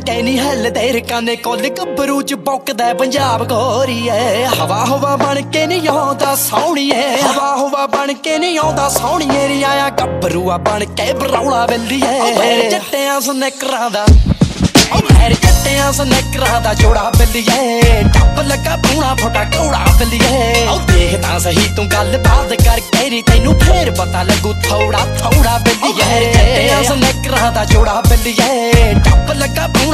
ਕੇ ਨਹੀਂ ਹਿੱਲਦੇ ਰਕਾਨੇ ਕੁੱਲ ਗੱਭਰੂ ਚ ਬੌਕਦਾ ਪੰਜਾਬ ਗੋਰੀਏ ਹਵਾ ਹਵਾ ਬਣ ਕੇ ਨਹੀਂ ਆਉਂਦਾ ਸੋਹਣੀਏ ਹਵਾ ਹਵਾ ਬਣ ਕੇ ਨਹੀਂ ਆਉਂਦਾ ਸੋਹਣੀਏ ਰੀ ਆਇਆ ਗੱਭਰੂਆ ਬਣ ਕੇ ਬਰੌਲਾ ਬਿੱਲੀਏ ਮੇਰੇ ਜੱਟਿਆਂ ਸਨੈਕਰਾਂ ਦਾ ਮੇਰੇ ਜੱਟਿਆਂ ਸਨੈਕਰਾਂ ਦਾ ਜੋੜਾ ਬਿੱਲੀਏ ਟੱਪ ਲੱਗਾ ਪੂਣਾ ਫੋਟਾ ਕੌੜਾ ਬਿੱਲੀਏ ਉਹ ਦੇਖ ਤਾਂ ਸਹੀ ਤੂੰ ਗੱਲ ਬਾਤ ਕਰਕੇ ਰੀ ਤੈਨੂੰ ਫੇਰ ਪਤਾ ਲੱਗੂ ਥੋੜਾ ਥੋੜਾ ਬਿੱਲੀਏ ਮੇਰੇ ਜੱਟਿਆਂ ਸਨੈਕਰਾਂ ਦਾ ਜੋੜਾ ਬਿੱਲੀਏ ਟੱਪ ਲੱਗਾ ਪੂਣਾ